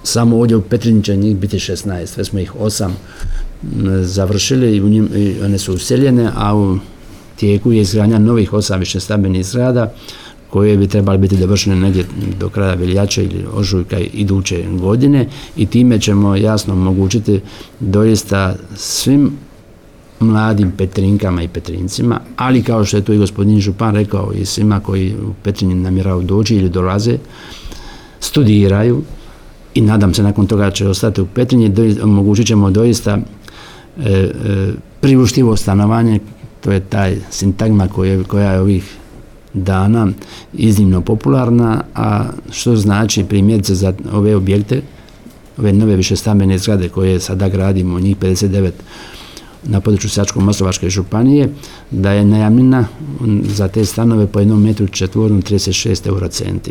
samo ovdje u Petrinji će njih biti 16, već smo ih 8 završili i one su useljene, a u tijeku je izgradnja novih 8 višestambenih zgrada koje bi trebali biti dovršene negdje do kraja veljače ili ožujka iduće godine i time ćemo jasno omogućiti doista svim mladim Petrinkama i Petrincima, ali kao što je tu i gospodin župan rekao i svima koji u Petrinji namjeravaju doći ili dolaze, studiraju i nadam se nakon toga će ostati u Petrinji, omogućit ćemo doista priuštivo stanovanje, to je taj sintagma koja je ovih dana iznimno popularna, a što znači primjerice za ove objekte, ove nove višestambene zgrade koje sada gradimo, njih 59 na području Sisačko-moslavačke županije, da je najamnina za te stanove po jednom metru četvornom 36 eurocenti.